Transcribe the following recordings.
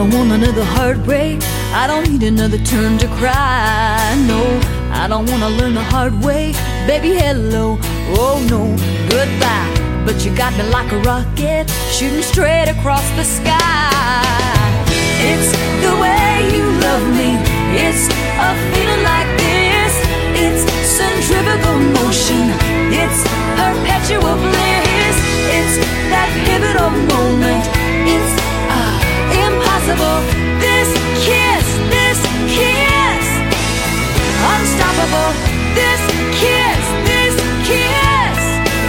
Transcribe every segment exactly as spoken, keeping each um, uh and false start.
don't want another heartbreak. I don't need another turn to cry. No, I don't wanna learn the hard way. Baby, hello, oh no, goodbye. But you got me like a rocket, shooting straight across the sky. It's the way you love me. It's a feeling like this. It's centrifugal motion. It's perpetual bliss. It's that pivotal moment. It's uh, impossible. This kiss, this kiss, unstoppable. This kiss, this kiss.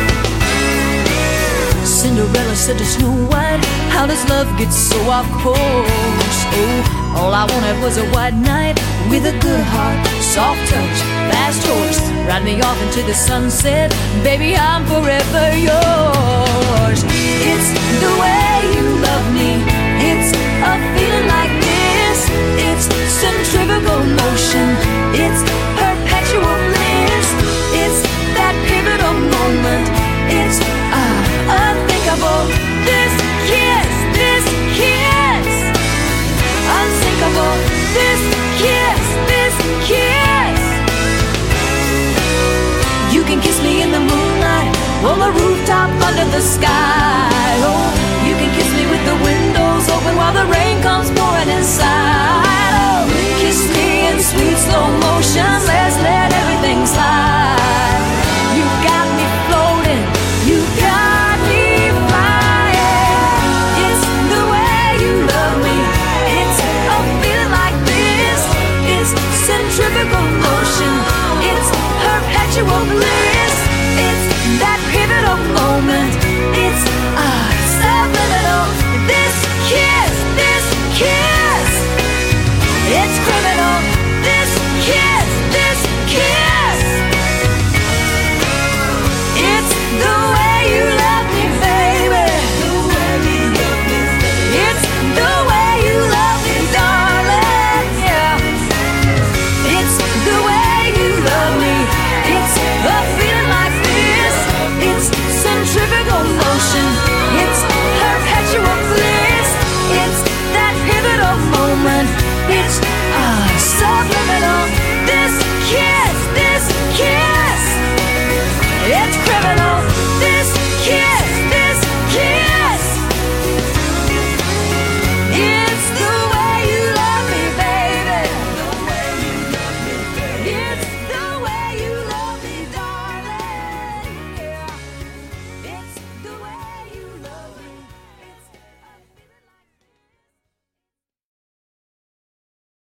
Cinderella said to Snow White, how does love get so off course? Oh, all I wanted was a white knight with a good heart, soft touch, fast horse. Ride me off into the sunset, baby, I'm forever yours. It's the way you love me. It's a feeling like this. It's centrifugal motion. It's perpetual bliss. It's that pivotal moment. It's uh, unthinkable. This kiss, this kiss, unsinkable. This kiss, this kiss. You can kiss me in the moonlight, on the rooftop, under the sky. Oh, you can kiss me with the windows open while the rain comes pouring inside.